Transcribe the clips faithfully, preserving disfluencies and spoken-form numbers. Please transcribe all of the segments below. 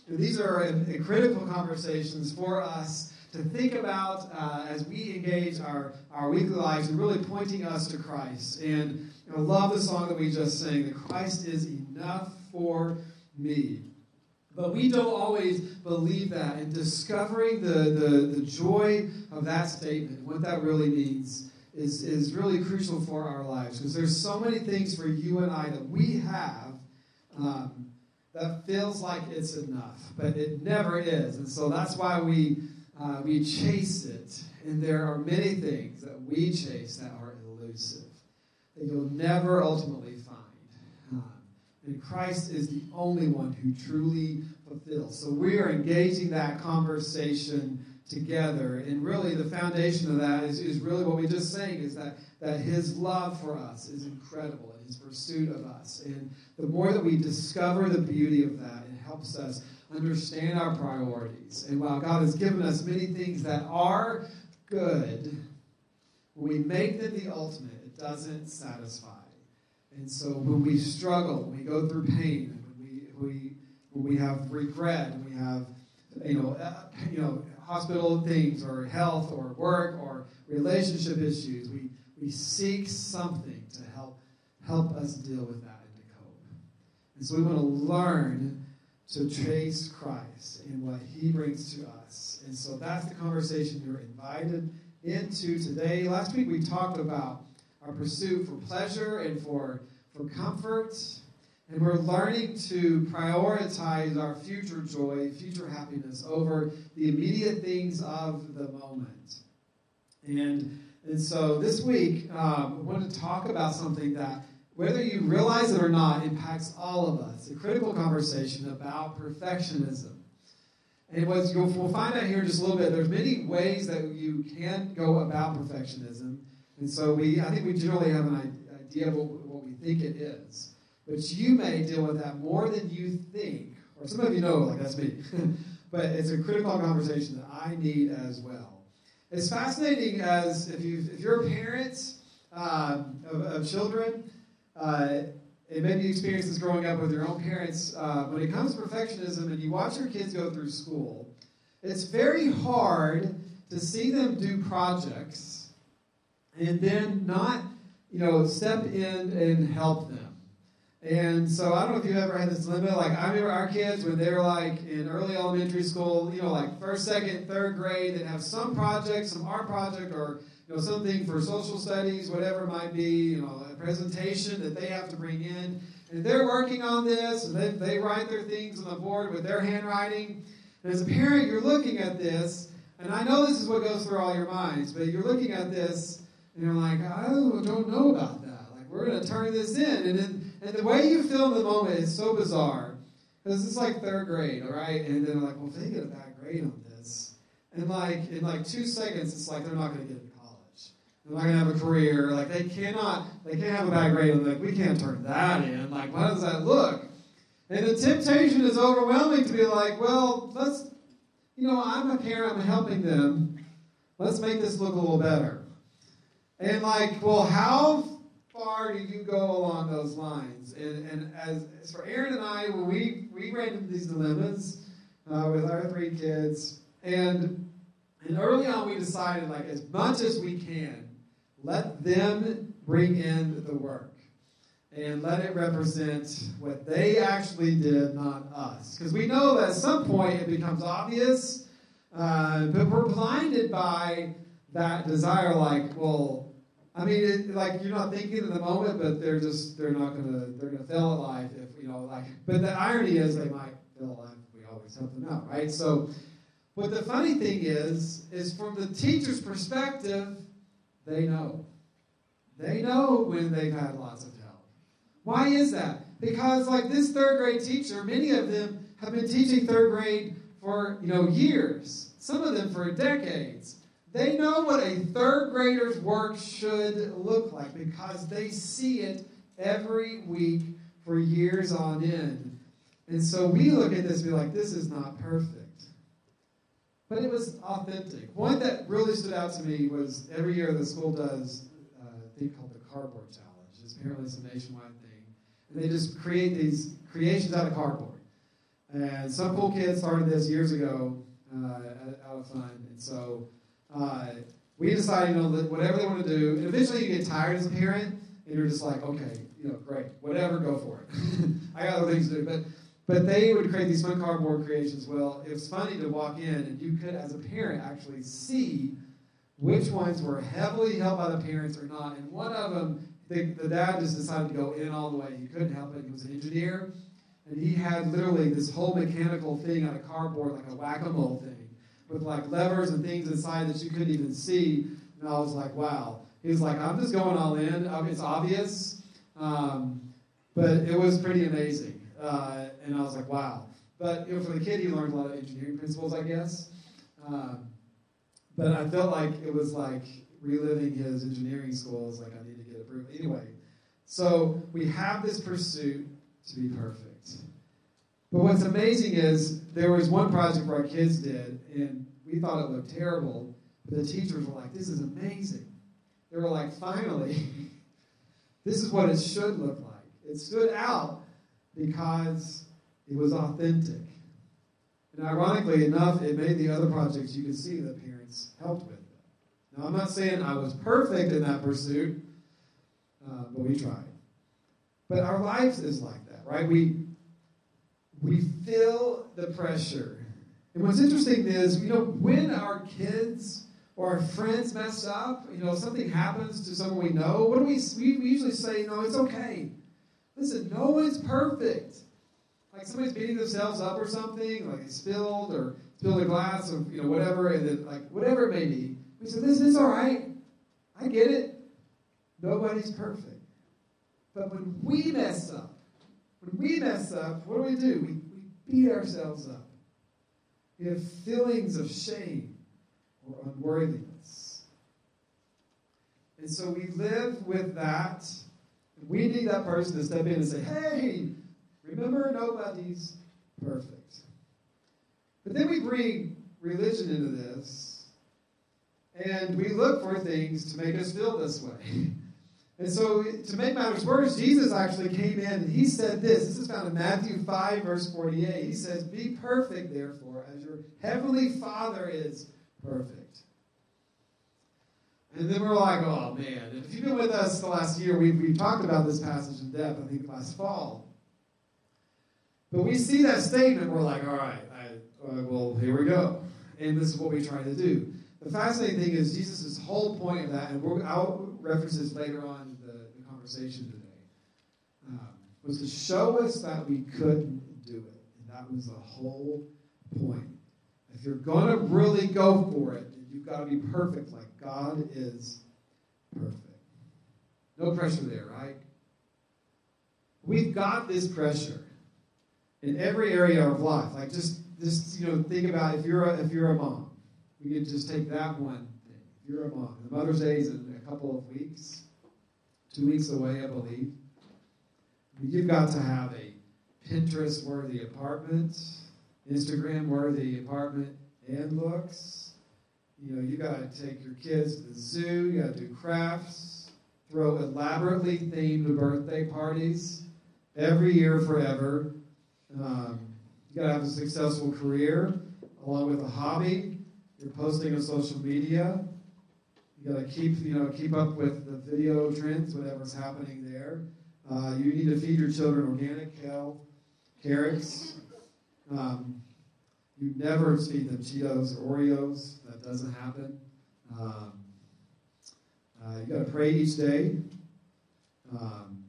And these are uh, critical conversations for us to think about uh, as we engage our, our weekly lives and really pointing us to Christ. And I love the song that we just sang, that Christ is enough for me. But we don't always believe that. And discovering the, the, the joy of that statement, what that really means, is, is really crucial for our lives. Because there's so many things for you and I that we have um, that feels like it's enough. But it never is. And so that's why we, uh, we chase it. And there are many things that we chase that are elusive, that you'll never ultimately find. And Christ is the only one who truly fulfills. So we are engaging that conversation together. And really the foundation of that is, is really what we just sang, is that, that his love for us is incredible and his pursuit of us. And the more that we discover the beauty of that, it helps us understand our priorities. And while God has given us many things that are good, when we make them the ultimate, it doesn't satisfy. And so when we struggle, when we go through pain, when we, we when we have regret, and we have you know uh, you know hospital things, or health, or work, or relationship issues, we we seek something to help help us deal with that and to cope. And so we want to learn to trace Christ and what he brings to us. And so that's the conversation you're invited into today. Last week we talked about our pursuit for pleasure and for, for comfort. And we're learning to prioritize our future joy, future happiness over the immediate things of the moment. And, and so this week, um, I wanted to talk about something that, whether you realize it or not, impacts all of us. A critical conversation about perfectionism. And what you'll, we'll find out here in just a little bit, there's many ways that you can go about perfectionism. And so we, I think we generally have an idea of what, what we think it is. But you may deal with that more than you think. Or some of you know, like, that's me. But it's a critical conversation that I need as well. It's fascinating as if, you, if you're a parent uh, of, of children, uh, and maybe you experienced this growing up with your own parents, uh, when it comes to perfectionism and you watch your kids go through school, it's very hard to see them do projects and then not, you know, step in and help them. And so I don't know if you've ever had this dilemma. Like, I remember our kids when they were, like, in early elementary school, you know, like first, second, third grade, they'd have some project, some art project, or, you know, something for social studies, whatever it might be, you know, a presentation that they have to bring in. And they're working on this, and they, they write their things on the board with their handwriting. And as a parent, you're looking at this, and I know this is what goes through all your minds, but you're looking at this, and you're like, oh, I don't know about that. Like, we're going to turn this in. And then, and the way you feel in the moment is so bizarre. Because it's like third grade, all right? And then like, well, if they get a bad grade on this, and like in like two seconds, it's like they're not going to get into college. They're not going to have a career. Like, they cannot, they can't have a bad grade. And like, we can't turn that in. Like, how does that look? And the temptation is overwhelming to be like, well, let's, you know, I'm a parent, I'm helping them. Let's make this look a little better. And like, well, how far do you go along those lines? And, and as, as for Aaron and I, when we, we ran into these dilemmas uh, with our three kids, and, and early on we decided, like, as much as we can, let them bring in the work. And let it represent what they actually did, not us. Because we know that at some point it becomes obvious, uh, but we're blinded by that desire, like, well, I mean, it, like, you're not thinking in the moment, but they're just, they're not going to, they're going to fail at life if, you know, like, but the irony is they might fail at life if we always help them out, right? So, but the funny thing is, is from the teacher's perspective, they know. They know when they've had lots of help. Why is that? Because, like, this third grade teacher, many of them have been teaching third grade for, you know, years. Some of them for decades. They know what a third grader's work should look like because they see it every week for years on end. And so we look at this and be like, this is not perfect. But it was authentic. One that really stood out to me was every year the school does uh, a thing called the Cardboard Challenge. It's apparently it's a nationwide thing. And they just create these creations out of cardboard. And some cool kids started this years ago uh, out of fun. And so uh, we decided, you know, that whatever they want to do. And eventually you get tired as a parent, and you're just like, okay, you know, great, whatever, go for it. I got other things to do. But but they would create these fun cardboard creations. Well, it was funny to walk in, and you could, as a parent, actually see which ones were heavily helped by the parents or not. And one of them, the, the dad just decided to go in all the way. He couldn't help it. He was an engineer. And he had literally this whole mechanical thing out of cardboard, like a whack-a-mole thing, with like levers and things inside that you couldn't even see. And I was like, wow. He was like, I'm just going all in. I mean, it's obvious. Um, but it was pretty amazing. Uh, and I was like, wow. But you know, for the kid, he learned a lot of engineering principles, I guess. Um, but I felt like it was like reliving his engineering school. It's like, I need to get approved. Anyway, so we have this pursuit to be perfect. But what's amazing is there was one project where our kids did, and we thought it looked terrible, but the teachers were like, this is amazing. They were like, finally, this is what it should look like. It stood out because it was authentic. And ironically enough, it made the other projects you could see the parents helped with. Now, I'm not saying I was perfect in that pursuit, uh, but we tried. But our lives is like that, right? We we feel the pressure. And what's interesting is, you know, when our kids or our friends mess up, you know, something happens to someone we know, what do we, we, we usually say, no, it's okay. Listen, no one's perfect. Like somebody's beating themselves up or something, like they spilled or spilled a glass or, you know, whatever, and then, like, whatever it may be. We say, listen, it's all right. I get it. Nobody's perfect. But when we mess up, when we mess up, what do we do? We, we beat ourselves up. We have feelings of shame or unworthiness. And so we live with that. We need that person to step in and say, hey, remember, nobody's perfect. But then we bring religion into this, and we look for things to make us feel this way. And so, to make matters worse, Jesus actually came in and he said this. This is found in Matthew five, verse forty-eight. He says, be perfect, therefore, as your heavenly Father is perfect. And then we're like, oh, man. If you've been with us the last year, we've, we've talked about this passage in depth, I think, last fall. But we see that statement, we're like, all right, I, uh, well, here we go. And this is what we try to do. The fascinating thing is Jesus' whole point of that, and we're, I'll reference this later on in the, the conversation today, um, was to show us that we couldn't do it. And that was the whole point. If you're going to really go for it, you've got to be perfect like God is perfect. No pressure there, right? We've got this pressure in every area of life. Like just, just you know, think about if you're a, if you're a mom. We can just take that one thing. If you're a mom, the Mother's Day is in a couple of weeks, two weeks away, I believe. You've got to have a Pinterest-worthy apartment, Instagram-worthy apartment and looks. You know, you got to take your kids to the zoo. You got to do crafts, throw elaborately themed birthday parties every year forever. Um, you got to have a successful career along with a hobby. You're posting on social media. You got to keep, you know, keep up with the video trends, whatever's happening there. Uh, you need to feed your children organic kale, carrots. Um, you never feed them Cheetos or Oreos. That doesn't happen. Um, uh, you got to pray each day. Um,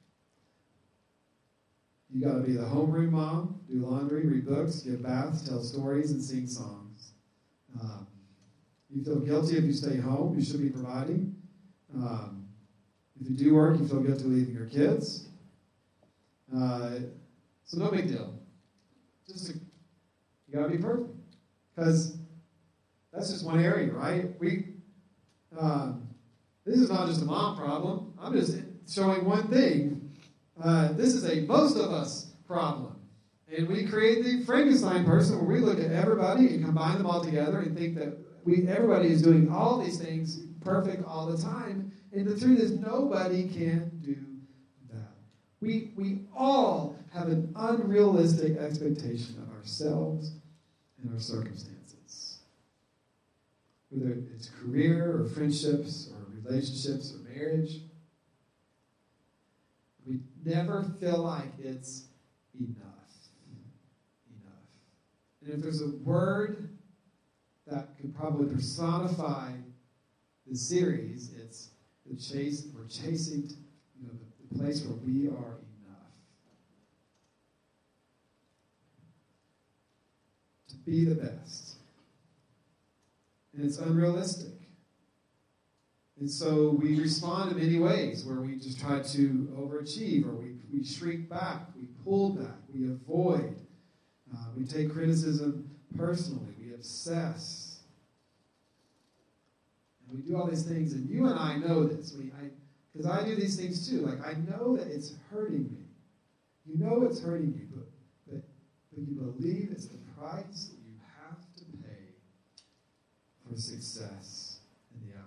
you got to be the homeroom mom, do laundry, read books, give baths, tell stories, and sing songs. Um, you feel guilty if you stay home. You should be providing. Um, if you do work, you feel guilty leaving your kids. Uh, so no big deal. Just to, you got to be perfect. Because that's just one area, right? We um, this is not just a mom problem. I'm just showing one thing. Uh, this is a most of us problem. And we create the Frankenstein person where we look at everybody and combine them all together and think that we everybody is doing all these things perfect all the time. And the truth is nobody can do that. We, we all have an unrealistic expectation of ourselves and our circumstances. Whether it's career or friendships or relationships or marriage, we never feel like it's enough. Enough. And if there's a word that could probably personify the series, it's the chase. We're chasing, you know, the, the place where we are enough. To be the best. And it's unrealistic. And so we respond in many ways where we just try to overachieve, or we, we shrink back, we pull back, we avoid, uh, we take criticism personally, we obsess. And we do all these things, and you and I know this. We, I, because I do these things too. Like, I know that it's hurting me. You know it's hurting you, but, but, but you believe it's the price that you have to pay for success in the outcome.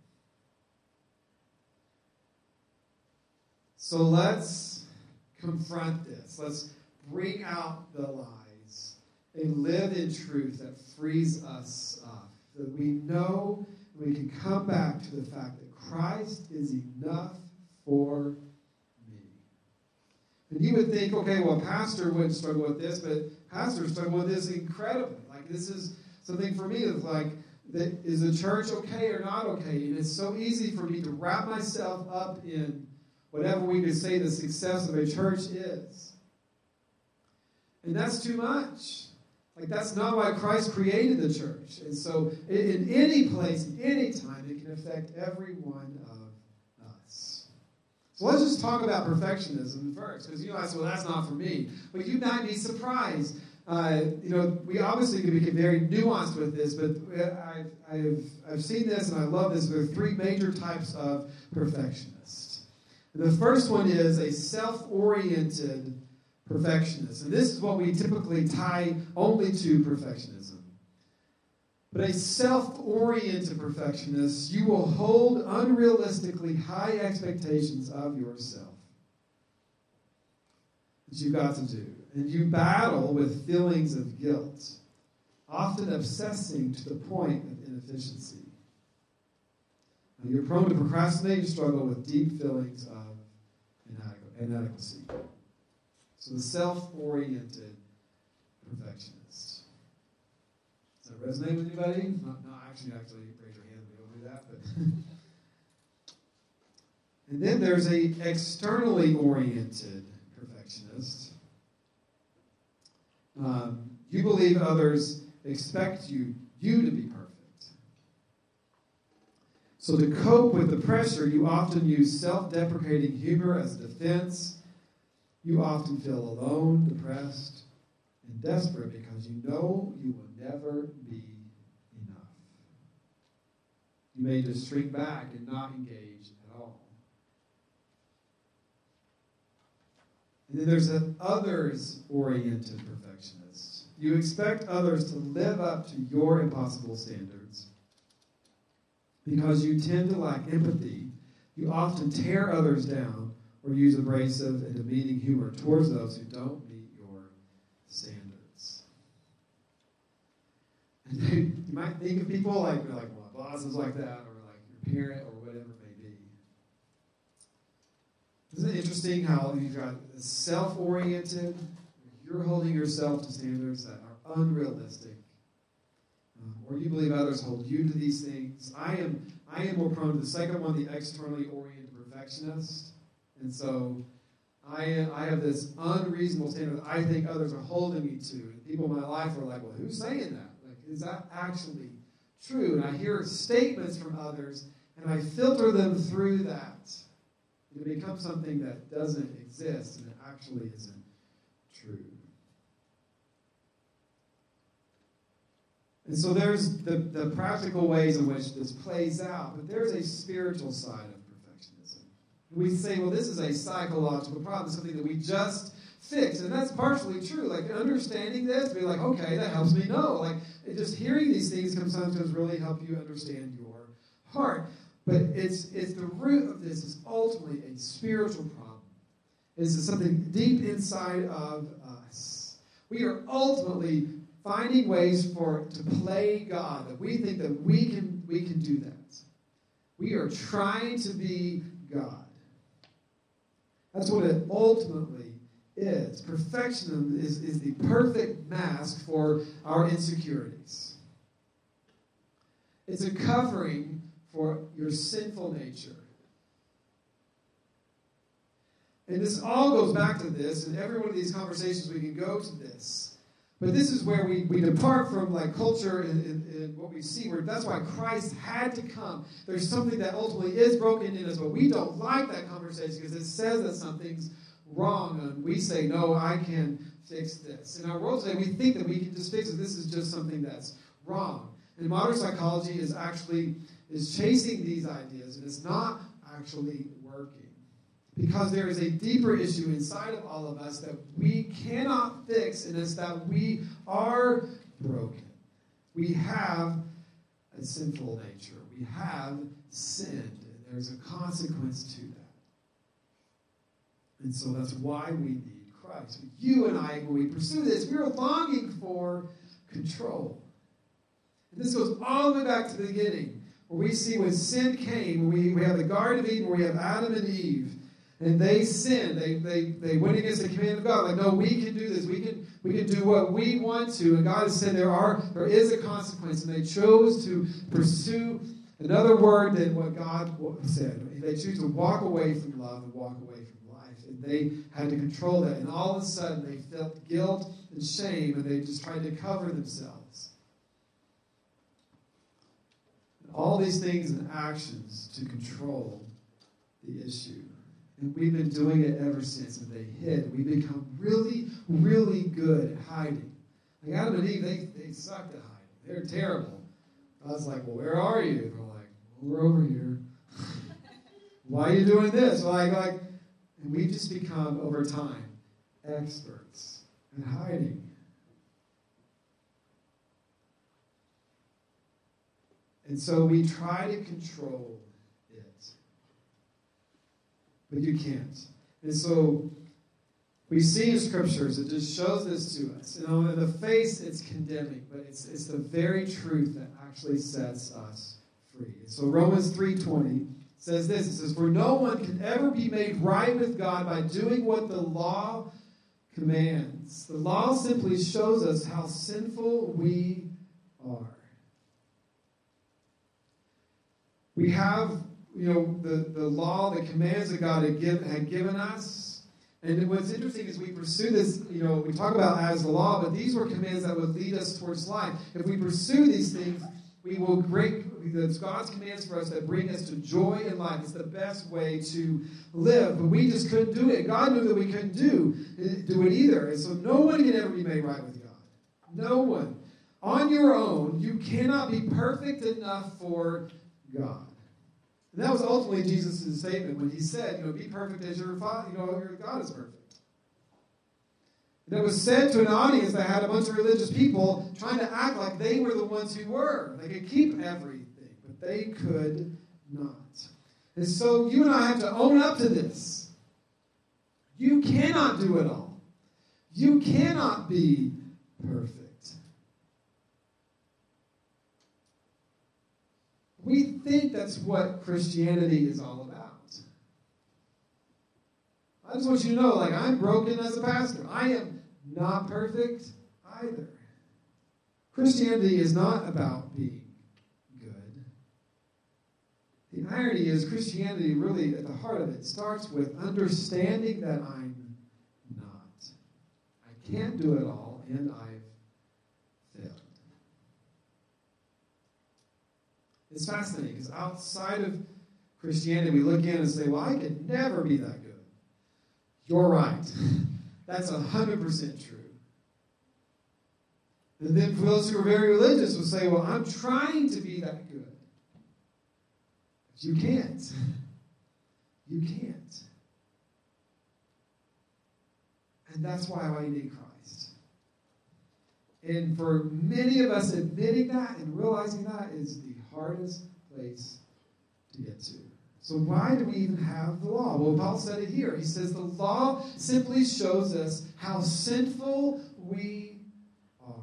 So let's confront this. Let's bring out the lies and live in truth that frees us up. That we know we can come back to the fact that Christ is enough for me. And you would think, okay, well, pastor wouldn't struggle with this, but pastors struggle with this incredibly. Like, this is something for me that's like, that is the church okay or not okay? And it's so easy for me to wrap myself up in whatever we could say the success of a church is. And that's too much. Like, that's not why Christ created the church. And so in any place, in any time, it can affect every one of us. So let's just talk about perfectionism first. Because you know, I said, well, that's not for me. But you might be surprised. Uh, you know, we obviously can be very nuanced with this, but I've, I've, I've seen this and I love this. There are three major types of perfectionists. The first one is a self-oriented perfectionist. And this is what we typically tie only to perfectionism. But a self-oriented perfectionist, you will hold unrealistically high expectations of yourself that you've got to do. And you battle with feelings of guilt, often obsessing to the point of inefficiency. Now, you're prone to procrastinate, you struggle with deep feelings of inadequacy. So the self-oriented perfectionist. Does that resonate with anybody? Not, not actually, actually raise your hand. We don't do that. But and then there's a externally oriented perfectionist. Um, you believe others expect you, you to be perfect. So to cope with the pressure, you often use self-deprecating humor as a defense. You often feel alone, depressed, and desperate because you know you will never be enough. You may just shrink back and not engage at all. And then there's an others-oriented perfectionist. You expect others to live up to your impossible standards. Because you tend to lack empathy, you often tear others down or use abrasive and demeaning humor towards those who don't meet your standards. And you might think of people like, like well, my boss is like that, or like your parent, or whatever it may be. Isn't it interesting how you've got self-oriented, you're holding yourself to standards that are unrealistic, um, or you believe others hold you to these things. I am I am more prone to the second one, the externally oriented perfectionist. And so I, I have this unreasonable standard that I think others are holding me to. And people in my life are like, well, who's saying that? Like, is that actually true? And I hear statements from others, and I filter them through that. It becomes something that doesn't exist, and it actually isn't true. And so there's the, the practical ways in which this plays out, but there's a spiritual side of perfectionism. We say, well, this is a psychological problem, something that we just fix. And that's partially true. Like, understanding this, be like, okay, that helps me know. Like, just hearing these things can sometimes really help you understand your heart. But it's it's the root of this is ultimately a spiritual problem. It's something deep inside of us. We are ultimately finding ways for to play God, that we think that we can we can do that. We are trying to be God. That's what it ultimately is. Perfectionism is, is the perfect mask for our insecurities. It's a covering for your sinful nature. And this all goes back to this, and every one of these conversations we can go to this. But this is where we, we depart from like culture and, and, and what we see. Where that's why Christ had to come. There's something that ultimately is broken in us, but we don't like that conversation because it says that something's wrong. And we say, no, I can fix this. In our world today, we think that we can just fix it. This is just something that's wrong. And modern psychology is actually is chasing these ideas, and it's not actually working. Because there is a deeper issue inside of all of us that we cannot fix, and it's that we are broken. We have a sinful nature. We have sinned, and there's a consequence to that. And so that's why we need Christ. You and I, when we pursue this, we are longing for control. And this goes all the way back to the beginning, where we see when sin came, we, we have the Garden of Eden, where we have Adam and Eve. And they sinned. They, they they went against the command of God. Like, no, we can do this. We can we can do what we want to. And God has said there are there is a consequence. And they chose to pursue another word than what God said. They choose to walk away from love and walk away from life. And they had to control that. And all of a sudden they felt guilt and shame, and they just tried to cover themselves. And all these things and actions to control the issue. And we've been doing it ever since. And they hid. We become really, really good at hiding. Like Adam and Eve, they, they sucked at hiding. They're terrible. I was like, well, where are you? They're like, well, we're over here. Why are you doing this? Well, like, like, and we just become, over time, experts at hiding. And so we try to control it. But you can't. And so we see in scriptures, it just shows this to us. You know, in the face, it's condemning, but it's it's the very truth that actually sets us free. So Romans three twenty says this. It says, for no one can ever be made right with God by doing what the law commands. The law simply shows us how sinful we are. We have, you know, the, the law, the commands that God had, give, had given us. And what's interesting is we pursue this, you know, we talk about as the law, but these were commands that would lead us towards life. If we pursue these things, we will break, it's God's commands for us that bring us to joy in life. It's the best way to live. But we just couldn't do it. God knew that we couldn't do, do it either. And so no one can ever be made right with God. No one. On your own, you cannot be perfect enough for God. And that was ultimately Jesus' statement when he said, you know, be perfect as your Father, you know, your God is perfect. And it was said to an audience that had a bunch of religious people trying to act like they were the ones who were. They could keep everything, but they could not. And so you and I have to own up to this. You cannot do it all. You cannot be perfect. We think that's what Christianity is all about. I just want you to know, like, I'm broken as a pastor. I am not perfect either. Christianity is not about being good. The irony is Christianity really, at the heart of it, starts with understanding that I'm not. I can't do it all, and I've failed. It's fascinating, because outside of Christianity, we look in and say, well, I could never be that good. You're right. That's one hundred percent true. And then for those who are very religious will say, well, I'm trying to be that good. But you can't. You can't. And that's why I need Christ. And for many of us, admitting that and realizing that is the hardest place to get to. So why do we even have the law? Well, Paul said it here. He says the law simply shows us how sinful we are.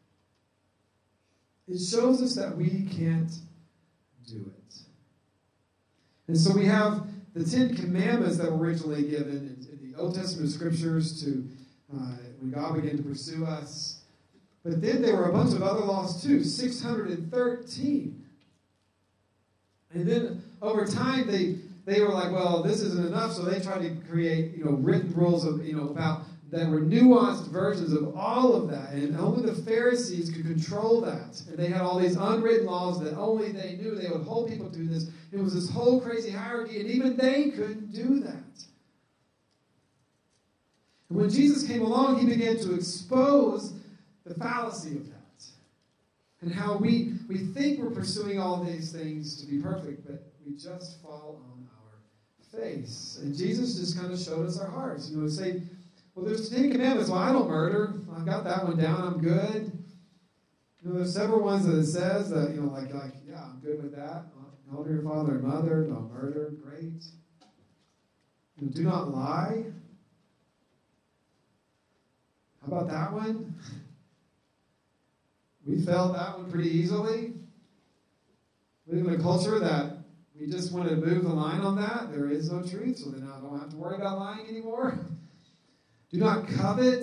It shows us that we can't do it. And so we have the Ten Commandments that were originally given in, in the Old Testament scriptures to uh, when God began to pursue us. But then there were a bunch of other laws too, six hundred thirteen. And then over time they they were like, well, this isn't enough, so they tried to create, you know, written rules of, you know, about that were nuanced versions of all of that. And only the Pharisees could control that. And they had all these unwritten laws that only they knew. They would hold people to this. It was this whole crazy hierarchy, and even they couldn't do that. And when Jesus came along, he began to expose the fallacy of that. And how we, we think we're pursuing all these things to be perfect, but we just fall on our face. And Jesus just kind of showed us our hearts. You know, say, well, there's Ten Commandments. Well, I don't murder. I've got that one down. I'm good. You know, there's several ones that it says that, you know, like, like yeah, I'm good with that. Honor your father and mother. Don't murder. Great. You know, do not lie. How about that one? We failed that one pretty easily. We live in a culture that we just want to move the line on that. There is no truth, so then I don't have to worry about lying anymore. Do not covet.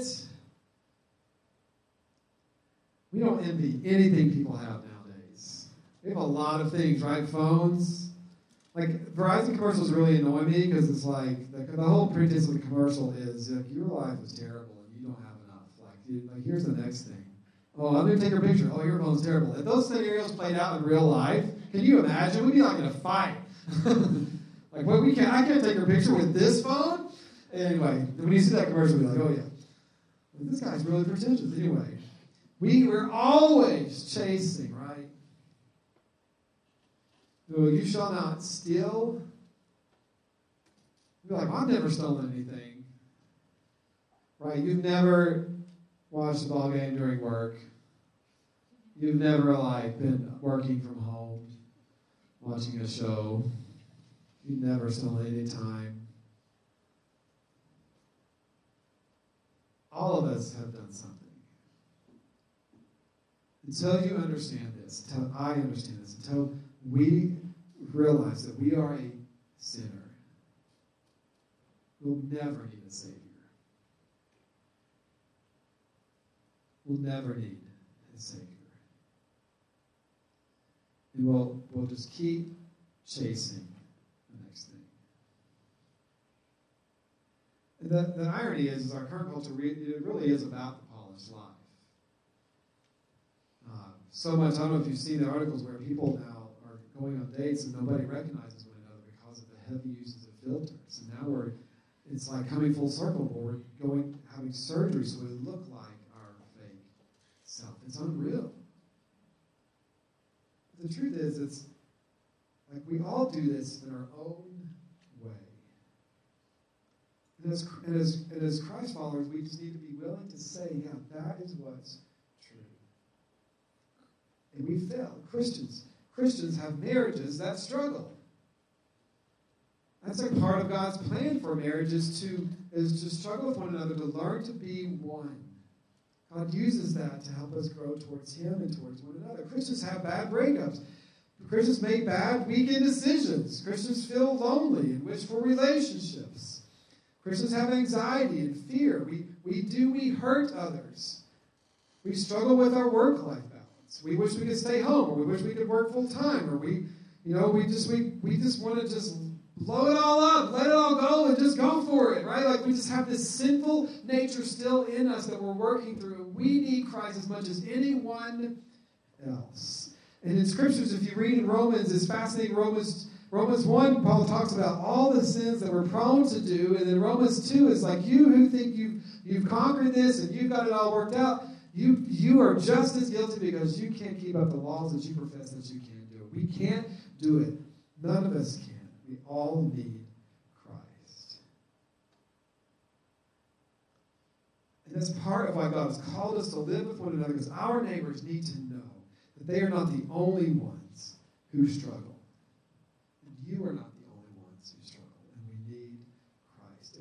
We don't envy anything people have nowadays. We have a lot of things, right? Phones. Like, Verizon commercials really annoy me because it's like, the, the whole pretense of the commercial is, like, your life is terrible and you don't have enough. Like, you, like here's the next thing. Oh, I'm going to take her picture. Oh, your phone's terrible. If those scenarios played out in real life, can you imagine? We'd be like in a fight. Like, well, we can't, I can't take her picture with this phone? Anyway, when you see that commercial, you're like, oh, yeah. Well, this guy's really pretentious. Anyway, we, we're always chasing, right? Oh, you shall not steal. You're like, well, I've never stolen anything. Right? You've never watched a ball game during work. You've never, like, been working from home, watching a show. You've never stolen any time. All of us have done something. Until you understand this, until I understand this, until we realize that we are a sinner, we'll never need a Savior. We'll never need a Savior. And we'll, we'll just keep chasing the next thing. And the, the irony is, is our current culture, it really is about the polished life. Uh, so much, I don't know if you've seen the articles where people now are going on dates and nobody recognizes one another because of the heavy uses of filters. And now we're, it's like coming full circle where we're going, having surgery so we look like our fake self. It's unreal. The truth is, it's like we all do this in our own way. And as, and as, and as Christ followers, we just need to be willing to say, yeah, that is what's true. And we fail. Christians, Christians have marriages that struggle. That's like part of God's plan for marriage is to, is to struggle with one another, to learn to be one. God uses that to help us grow towards Him and towards one another. Christians have bad breakups. Christians make bad weekend decisions. Christians feel lonely and wish for relationships. Christians have anxiety and fear. We, we do, we hurt others. We struggle with our work-life balance. We wish we could stay home, or we wish we could work full-time, or we, you know, we just, we, we just want to just blow it all up, let it all go, and just go for it, right? Like we just have this sinful nature still in us that we're working through. We need Christ as much as anyone else. And in Scriptures, if you read in Romans, it's fascinating. Romans Romans one, Paul talks about all the sins that we're prone to do. And then Romans two is like, you who think you've, you've conquered this and you've got it all worked out, you, you are just as guilty because you can't keep up the laws that you profess that you can do. We can't do it. None of us can. We all need Christ. And that's part of why God has called us to live with one another, because our neighbors need to know that they are not the only ones who struggle. And you are not the only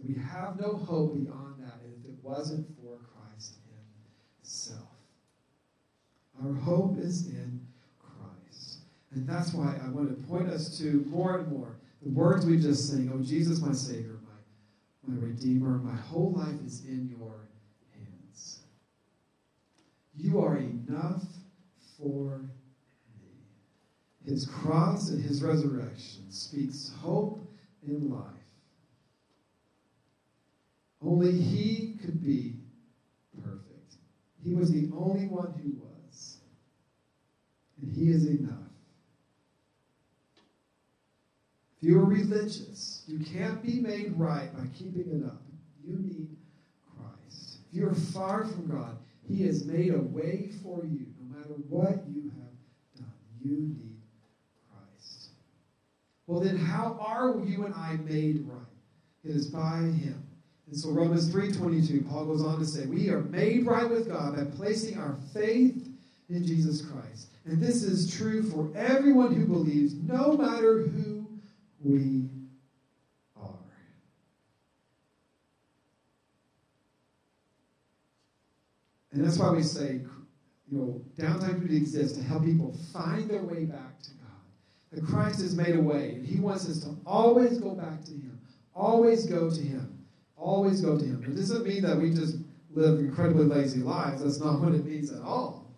We have no hope beyond that if it wasn't for Christ himself. Our hope is in Christ. And that's why I want to point us to more and more the words we just sang. Oh, Jesus, my Savior, my, my Redeemer, my whole life is in your hands. You are enough for me. His cross and his resurrection speaks hope in life. Only he could be perfect. He was the only one who was. And he is enough. If you are religious, you can't be made right by keeping it up. You need Christ. If you are far from God, he has made a way for you. No matter what you have done, you need Christ. Well, then how are you and I made right? It is by him. And so Romans three twenty-two, Paul goes on to say, we are made right with God by placing our faith in Jesus Christ. And this is true for everyone who believes, no matter who we are. And that's why we say, you know, Downtime Community exists to help people find their way back to God. That Christ has made a way, and he wants us to always go back to him. Always go to him. Always go to him. It doesn't mean that we just live incredibly lazy lives. That's not what it means at all.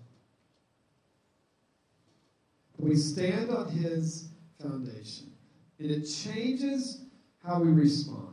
But we stand on his foundation. And it changes how we respond.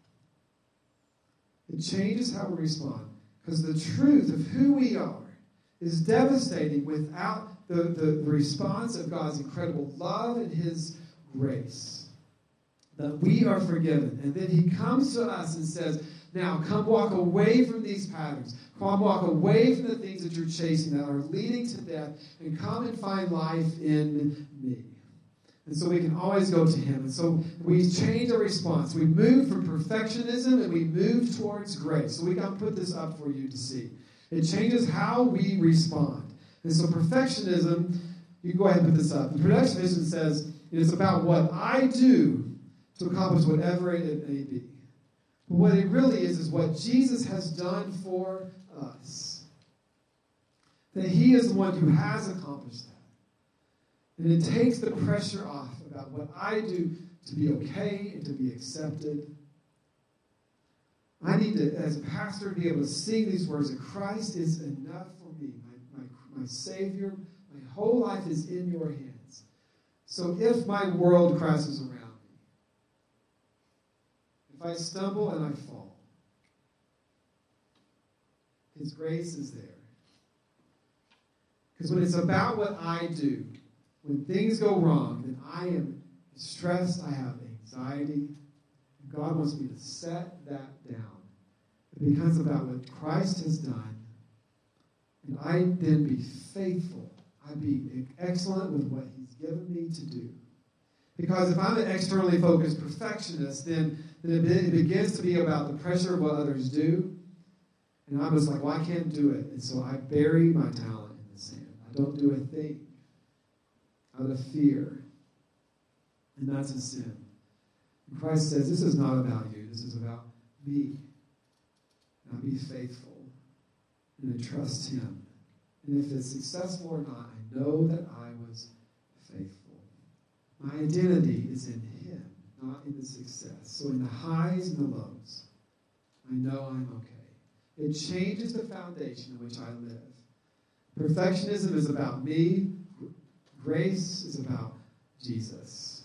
It changes how we respond. Because the truth of who we are is devastating without the, the response of God's incredible love and his grace. That we are forgiven. And then he comes to us and says, now come walk away from these patterns. Come walk away from the things that you're chasing that are leading to death. And come and find life in me. And so we can always go to him. And so we change our response. We move from perfectionism and we move towards grace. So we got to put this up for you to see. It changes how we respond. And so perfectionism, you can go ahead and put this up. The perfectionism says it's about what I do to accomplish whatever it may be. But what it really is, is what Jesus has done for us. That he is the one who has accomplished that. And it takes the pressure off about what I do to be okay and to be accepted. I need to, as a pastor, be able to sing these words that Christ is enough for me. My, my, my Savior, my whole life is in your hands. So if my world crashes around, if I stumble and I fall, his grace is there. Because when it's about what I do, when things go wrong, then I am stressed, I have anxiety. God wants me to set that down. It becomes about what Christ has done, and I then be faithful. I be excellent with what he's given me to do. Because if I'm an externally focused perfectionist, then, then it begins to be about the pressure of what others do. And I'm just like, well, I can't do it. And so I bury my talent in the sand. I don't do a thing out of fear. And that's a sin. And Christ says, this is not about you. This is about me. And I be faithful. And I trust him. And if it's successful or not, I know that I was faithful. My identity is in him, not in the success. So in the highs and the lows, I know I'm okay. It changes the foundation in which I live. Perfectionism is about me. Grace is about Jesus.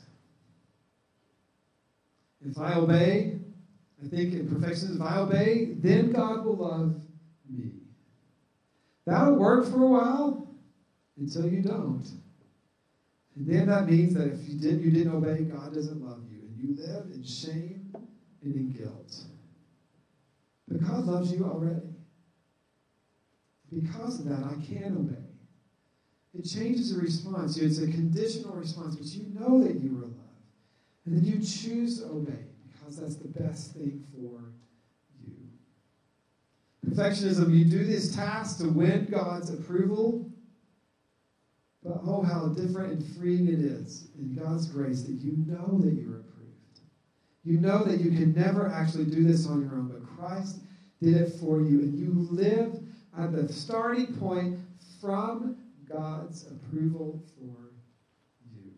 If I obey, I think in perfectionism, if I obey, then God will love me. That'll work for a while until you don't. And then that means that if you didn't, you didn't obey, God doesn't love you. And you live in shame and in guilt. But God loves you already. Because of that, I can obey. It changes the response. It's a conditional response, but you know that you are loved. And then you choose to obey because that's the best thing for you. Perfectionism, you do this task to win God's approval. But oh, how different and freeing it is in God's grace that you know that you're approved. You know that you can never actually do this on your own, but Christ did it for you, and you live at the starting point from God's approval for you.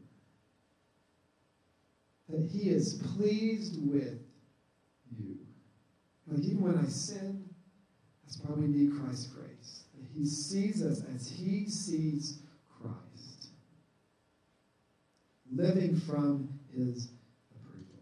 That he is pleased with you. Like even when I sin, that's why we need Christ's grace. That he sees us as he sees Christ. Living from his approval.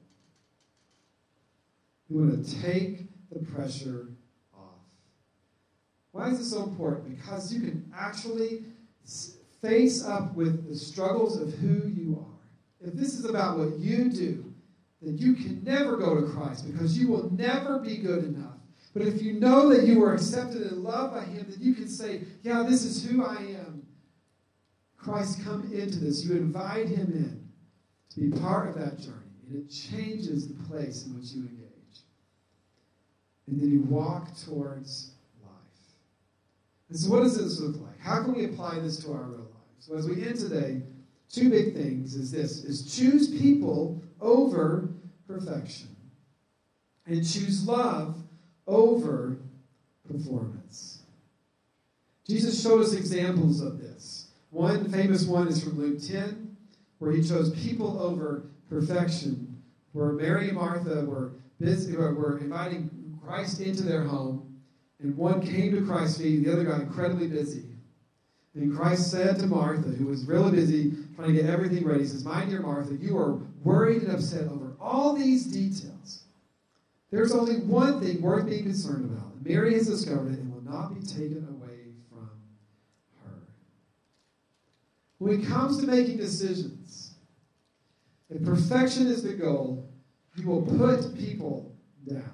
We want to take the pressure off. Why is this so important? Because you can actually face up with the struggles of who you are. If this is about what you do, then you can never go to Christ because you will never be good enough. But if you know that you are accepted and loved by him, then you can say, yeah, this is who I am. Christ, come into this. You invite him in to be part of that journey. And it changes the place in which you engage. And then you walk towards life. And so what does this look like? How can we apply this to our real lives? So as we end today, two big things is this, is choose people over perfection. And choose love over performance. Jesus showed us examples of this. One famous one is from Luke ten, where he chose people over perfection, where Mary and Martha were busy, were inviting Christ into their home, and one came to Christ's feet, the other got incredibly busy. And Christ said to Martha, who was really busy trying to get everything ready, he says, my dear Martha, you are worried and upset over all these details. There's only one thing worth being concerned about. Mary has discovered it and will not be taken away from her. When it comes to making decisions, if perfection is the goal, you will put people down.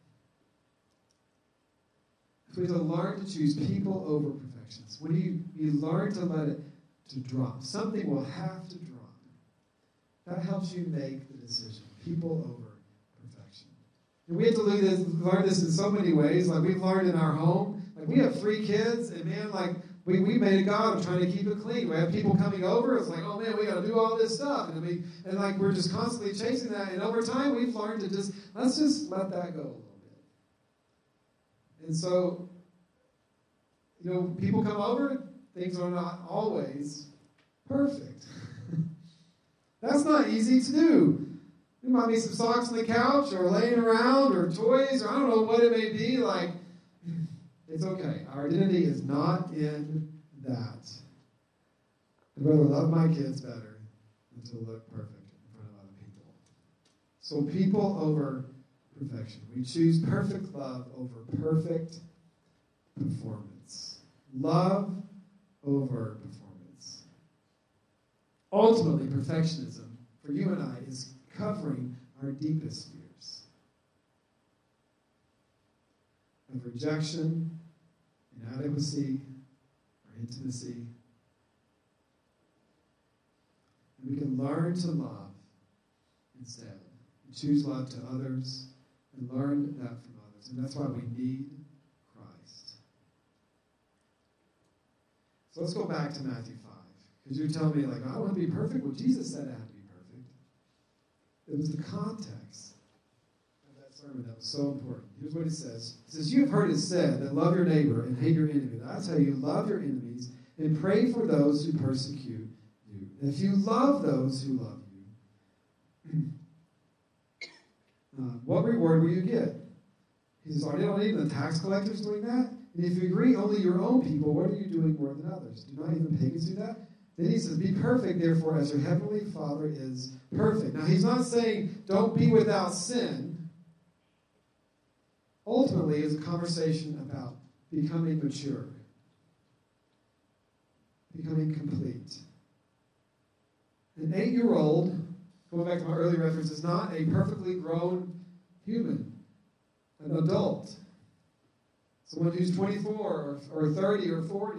So we have to learn to choose people over perfections. When you, you learn to let it to drop, something will have to drop. That helps you make the decision. People over perfection. And we have to learn this, learn this in so many ways. Like we've learned in our home. Like we have three kids, and man, like we, we made a God of trying to keep it clean. We have people coming over. It's like, oh man, we got to do all this stuff, and we and like we're just constantly chasing that. And over time, we've learned to just let's just let that go a little bit. And so, you know, people come over, things are not always perfect. That's not easy to do. There might be some socks on the couch or laying around or toys or I don't know what it may be. Like, it's okay. Our identity is not in that. I'd rather love my kids better than to look perfect in front of other people. So people over perfection. We choose perfect love over perfect performance. Love over performance. Ultimately, perfectionism, for you and I, is covering our deepest fears of rejection, inadequacy, or intimacy. And we can learn to love instead. And choose love to others and learn that from others. And that's why we need Christ. So let's go back to Matthew five. Because you're telling me, like, I want to be perfect. Well, Jesus said I had to be perfect. It was the context of that sermon that was so important. Here's what he says. He says, you have heard it said that love your neighbor and hate your enemy. And I tell you, love your enemies and pray for those who persecute you. And if you love those who love you, uh, what reward will you get? He says, are not even the tax collectors doing that? And if you agree only your own people, what are you doing more than others? Do not even pagans do that? Then he says, be perfect, therefore, as your heavenly Father is perfect. Now, he's not saying don't be without sin. Ultimately, it's a conversation about becoming mature, becoming complete. An eight-year-old, going back to my earlier reference, is not a perfectly grown human, an adult. Someone who's twenty-four or, or thirty or forty.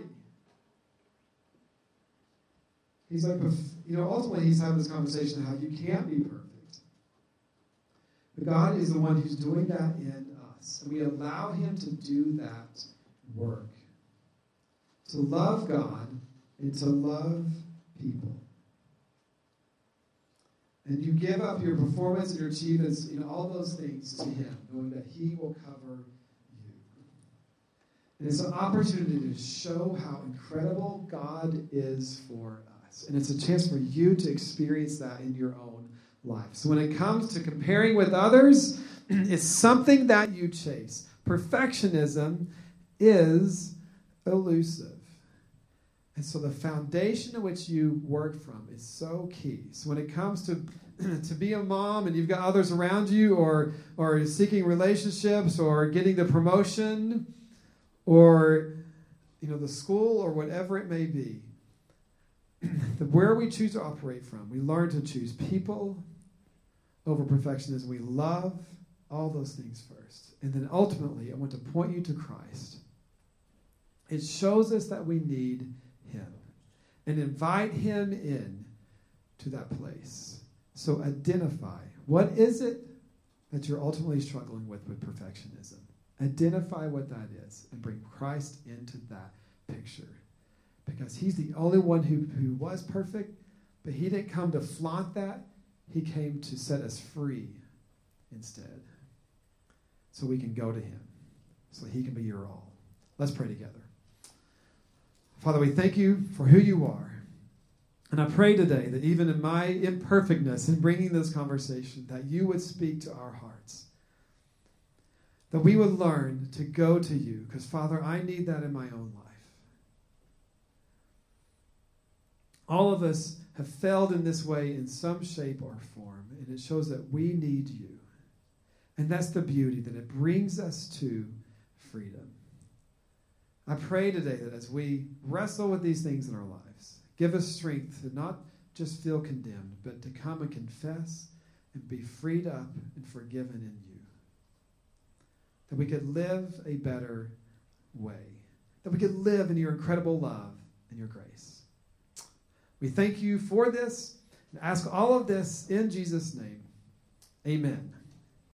He's like, you know, ultimately he's having this conversation of how you can't be perfect. But God is the one who's doing that in us. And we allow him to do that work. To love God and to love people. And you give up your performance and your achievements, you know, all those things to him, knowing that he will cover you. And it's an opportunity to show how incredible God is for us. And it's a chance for you to experience that in your own life. So when it comes to comparing with others, it's something that you chase. Perfectionism is elusive. And so the foundation in which you work from is so key. So when it comes to to be a mom and you've got others around you, or or seeking relationships, or getting the promotion, or you know the school, or whatever it may be, the, where we choose to operate from, we learn to choose people over perfectionism. We love all those things first. And then ultimately, I want to point you to Christ. It shows us that we need him and invite him in to that place. So identify, what is it that you're ultimately struggling with with perfectionism? Identify what that is and bring Christ into that picture. Because he's the only one who, who was perfect, but he didn't come to flaunt that. He came to set us free instead. So we can go to him. So he can be your all. Let's pray together. Father, we thank you for who you are. And I pray today that even in my imperfectness in bringing this conversation, that you would speak to our hearts. That we would learn to go to you. Because, Father, I need that in my own life. All of us have failed in this way in some shape or form. And it shows that we need you. And that's the beauty, that it brings us to freedom. I pray today that as we wrestle with these things in our lives, give us strength to not just feel condemned, but to come and confess and be freed up and forgiven in you. That we could live a better way. That we could live in your incredible love and your grace. We thank you for this and ask all of this in Jesus' name. Amen.